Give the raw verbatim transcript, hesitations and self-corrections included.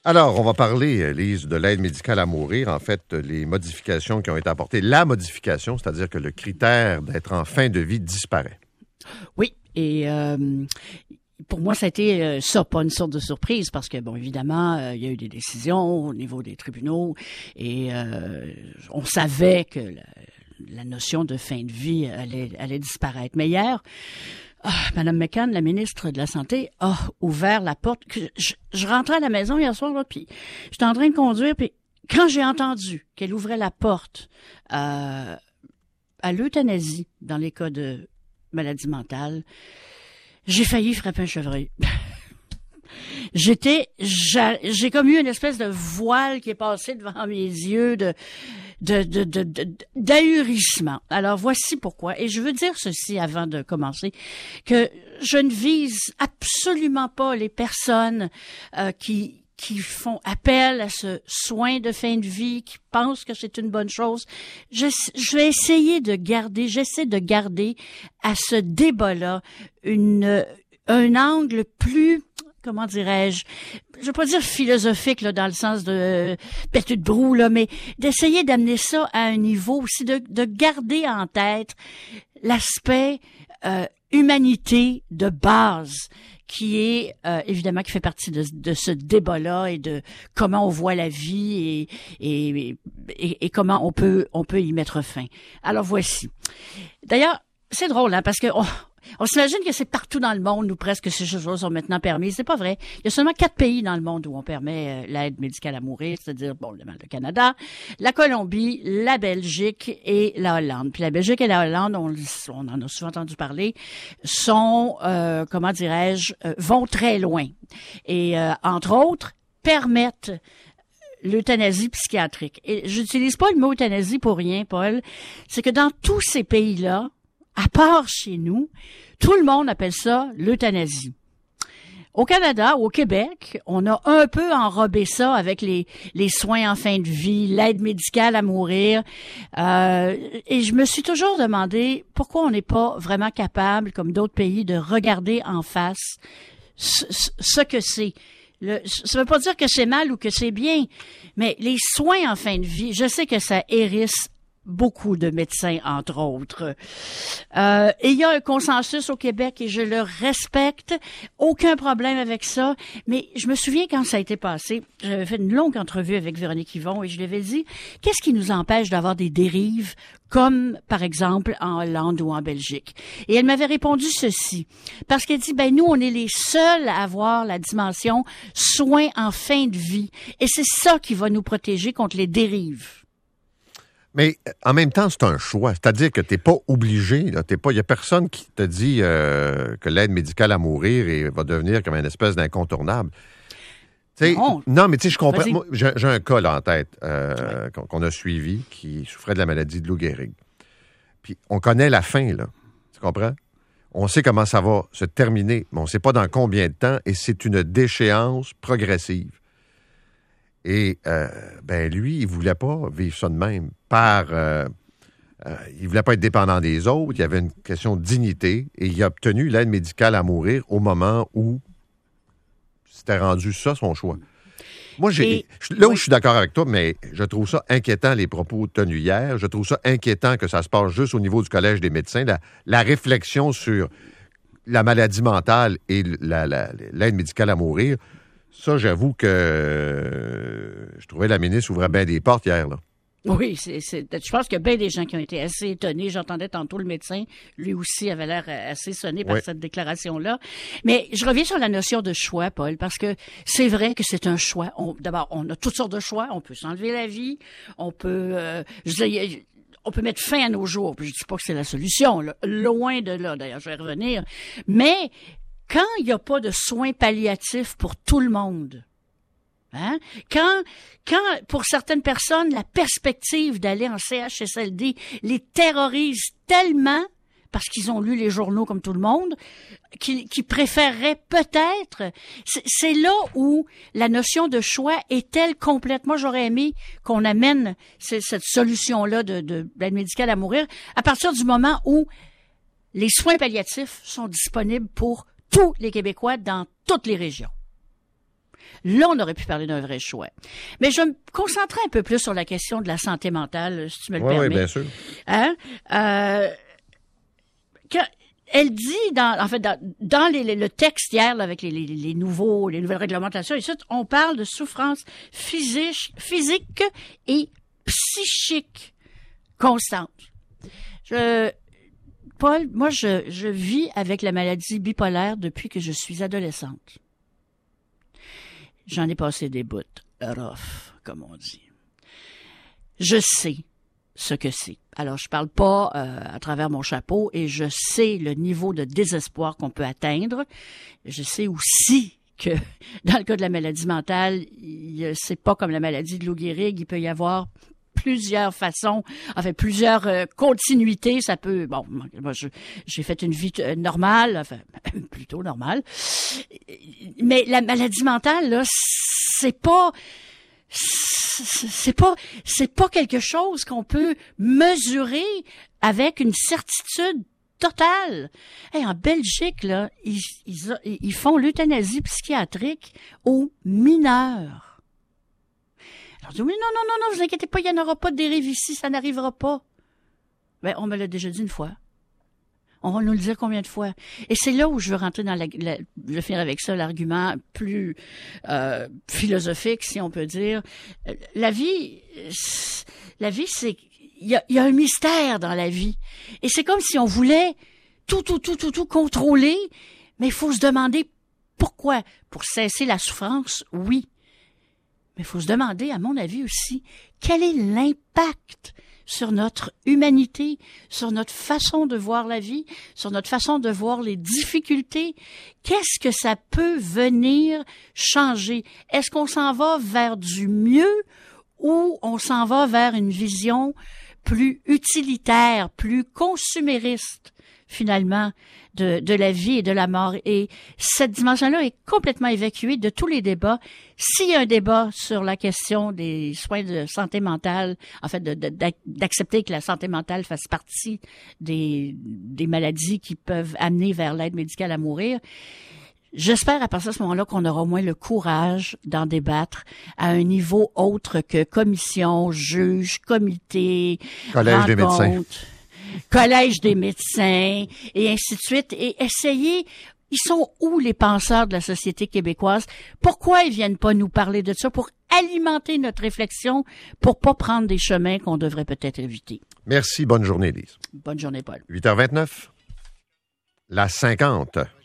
Alors, on va parler, Lise, de l'aide médicale à mourir. En fait, les modifications qui ont été apportées. La modification, c'est-à-dire que le critère d'être en fin de vie disparaît. Oui, et euh, pour moi, ça a été euh, ça, pas une sorte de surprise, parce que, bon, évidemment, euh, il y a eu des décisions au niveau des tribunaux, et euh, on savait que la, la notion de fin de vie allait, allait disparaître. Mais hier, ah, Mme McCann, la ministre de la Santé, a ouvert la porte. Je, je rentrais à la maison hier soir, là, puis j'étais en train de conduire, puis quand j'ai entendu qu'elle ouvrait la porte euh, à l'euthanasie dans les cas de maladie mentale, j'ai failli frapper un chevreuil. J'étais, j'ai, j'ai comme eu une espèce de voile qui est passé devant mes yeux de, de, de, de, de d'ahurissement. Alors voici pourquoi. Et je veux dire ceci avant de commencer, que je ne vise absolument pas les personnes euh, qui qui font appel à ce soin de fin de vie, qui pensent que c'est une bonne chose. Je, je vais essayer de garder, j'essaie de garder à ce débat-là une, un angle plus, comment dirais-je, je veux pas dire philosophique, là, dans le sens de pétu de brou, là, mais d'essayer d'amener ça à un niveau aussi, de, de garder en tête l'aspect euh, humanité de base, qui est euh, évidemment qui fait partie de, de ce débat-là et de comment on voit la vie et, et, et, et comment on peut on peut y mettre fin. Alors voici. D'ailleurs, c'est drôle, hein, parce que on, on s'imagine que c'est partout dans le monde où presque ces choses sont maintenant permises. C'est pas vrai. Il y a seulement quatre pays dans le monde où on permet euh, l'aide médicale à mourir, c'est-à-dire bon, le Canada, la Colombie, la Belgique et la Hollande. Puis la Belgique et la Hollande, on, on en a souvent entendu parler, sont, euh, comment dirais-je, euh, vont très loin. Et euh, entre autres, permettent l'euthanasie psychiatrique. Et j'utilise pas le mot euthanasie pour rien, Paul. C'est que dans tous ces pays-là, à part chez nous, tout le monde appelle ça l'euthanasie. Au Canada ou au Québec, on a un peu enrobé ça avec les, les soins en fin de vie, l'aide médicale à mourir. Euh, et je me suis toujours demandé pourquoi on n'est pas vraiment capable, comme d'autres pays, de regarder en face ce, ce que c'est. Le, ça veut pas dire que c'est mal ou que c'est bien, mais les soins en fin de vie, je sais que ça hérisse beaucoup de médecins, entre autres. Euh, et il y a un consensus au Québec et je le respecte. Aucun problème avec ça. Mais je me souviens quand ça a été passé, j'avais fait une longue entrevue avec Véronique Yvon et je lui avais dit, qu'est-ce qui nous empêche d'avoir des dérives comme, par exemple, en Hollande ou en Belgique? Et elle m'avait répondu ceci. Parce qu'elle dit, ben, nous, on est les seuls à avoir la dimension soins en fin de vie. Et c'est ça qui va nous protéger contre les dérives. Mais en même temps, c'est un choix. C'est-à-dire que tu n'es pas obligé. Il n'y a personne qui te dit euh, que l'aide médicale à mourir et va devenir comme une espèce d'incontournable. T'sais, non. non, mais tu sais, je comprends. Moi, j'ai, j'ai un cas là en tête euh, ouais. qu'on, qu'on a suivi qui souffrait de la maladie de Lou Gehrig. Puis on connaît la fin, là. Tu comprends? On sait comment ça va se terminer, mais on ne sait pas dans combien de temps et c'est une déchéance progressive. Et, euh, ben lui, il voulait pas vivre ça de même. Par, euh, euh, il voulait pas être dépendant des autres. Il y avait une question de dignité. Et il a obtenu l'aide médicale à mourir au moment où c'était rendu ça, son choix. Moi, j'ai, et, là où oui. je suis d'accord avec toi, mais je trouve ça inquiétant, les propos tenus hier. Je trouve ça inquiétant que ça se passe juste au niveau du Collège des médecins. La, la réflexion sur la maladie mentale et la, la, l'aide médicale à mourir, ça, j'avoue que euh, je trouvais la ministre ouvrait bien des portes hier, là. Oui, c'est, c'est, je pense qu'il y a bien des gens qui ont été assez étonnés. J'entendais tantôt le médecin, lui aussi avait l'air assez sonné par oui. cette déclaration-là. Mais je reviens sur la notion de choix, Paul, parce que c'est vrai que c'est un choix. On, d'abord, on a toutes sortes de choix. On peut s'enlever la vie, on peut... Euh, je dis, on peut mettre fin à nos jours. Puis je dis pas que c'est la solution, là. Loin de là, d'ailleurs, je vais revenir. Mais quand il n'y a pas de soins palliatifs pour tout le monde... Hein? Quand, quand, pour certaines personnes, la perspective d'aller en C H S L D les terrorise tellement, parce qu'ils ont lu les journaux comme tout le monde, qu'ils, qu'ils préféreraient peut-être... C'est, c'est là où la notion de choix est-elle complète. Moi, j'aurais aimé qu'on amène cette, cette solution-là de, de l'aide médicale à mourir à partir du moment où les soins palliatifs sont disponibles pour tous les Québécois dans toutes les régions. Là, on aurait pu parler d'un vrai choix. Mais je me concentrais un peu plus sur la question de la santé mentale, si tu me le oui, permets. Oui, bien sûr. Hein? Euh, quand elle dit, dans, en fait, dans, dans les, les, le texte hier, là, avec les, les, les nouveaux, les nouvelles réglementations, et ça, on parle de souffrance physique, physique et psychique constante. Je, Paul, moi, je, je vis avec la maladie bipolaire depuis que je suis adolescente. J'en ai passé des bouts rough, comme on dit. Je sais ce que c'est. Alors, je parle pas euh, à travers mon chapeau et je sais le niveau de désespoir qu'on peut atteindre. Je sais aussi que dans le cas de la maladie mentale, c'est pas comme la maladie de Lou Gehrig, il peut y avoir plusieurs façons, enfin plusieurs euh, continuités, ça peut, bon, moi je, j'ai fait une vie euh, normale, enfin plutôt normale, mais la maladie mentale, là, c'est pas, c'est pas, c'est pas quelque chose qu'on peut mesurer avec une certitude totale. Hey, en Belgique, là, ils, ils, ils font l'euthanasie psychiatrique aux mineurs. Alors, je dis, oui, non, non, non, non, vous inquiétez pas, il n'y en aura pas de dérive ici, ça n'arrivera pas. Ben, on me l'a déjà dit une fois. On va nous le dire combien de fois. Et c'est là où je veux rentrer dans la, la je vais finir avec ça, l'argument plus euh, philosophique, si on peut dire. La vie, la vie, c'est, il y a, il y a un mystère dans la vie. Et c'est comme si on voulait tout, tout, tout, tout, tout contrôler, mais il faut se demander pourquoi. Pour cesser la souffrance, oui. Mais il faut se demander, à mon avis aussi, quel est l'impact sur notre humanité, sur notre façon de voir la vie, sur notre façon de voir les difficultés. Qu'est-ce que ça peut venir changer? Est-ce qu'on s'en va vers du mieux ou on s'en va vers une vision plus utilitaire, plus consumériste, finalement, de, de la vie et de la mort? Et cette dimension-là est complètement évacuée de tous les débats. S'il y a un débat sur la question des soins de santé mentale, en fait, de, de, d'accepter que la santé mentale fasse partie des, des maladies qui peuvent amener vers l'aide médicale à mourir, j'espère à partir de ce moment-là qu'on aura au moins le courage d'en débattre à un niveau autre que commission, juge, comité, collège rencontre. des médecins. Collège des médecins, et ainsi de suite, et essayer, ils sont où les penseurs de la société québécoise? Pourquoi ils viennent pas nous parler de ça pour alimenter notre réflexion, pour pas prendre des chemins qu'on devrait peut-être éviter? Merci, bonne journée, Lise. Bonne journée, Paul. huit heures vingt-neuf, la cinquante.